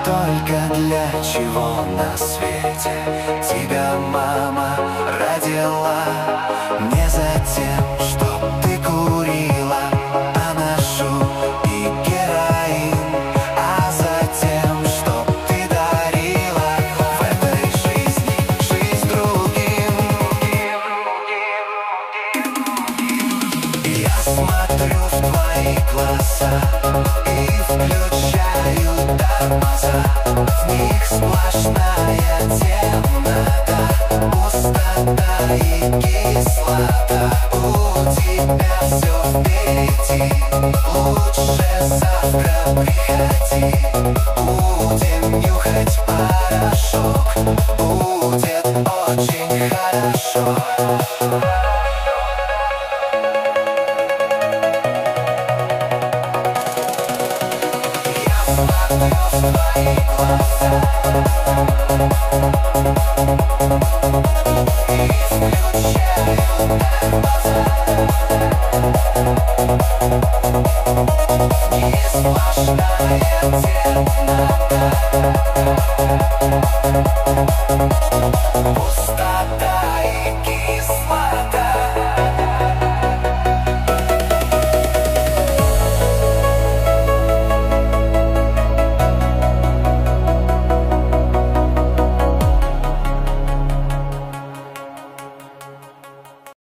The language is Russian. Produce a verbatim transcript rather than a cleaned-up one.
только для чего на свете тебя мама родила? Не за тем, чтоб ты курила анашу и героин, а за тем, чтоб ты дарила в этой жизни жизнь другим. Я смотрю в твои глаза и включаю тормоза. В них сплошная темнота, пустота и кислота. У тебя все впереди, лучше завтра приходи. Будем нюхать порошок, будет очень хорошо. В твои глаза и включаю тормоза. Не сплошная темнота, пустота и кислота.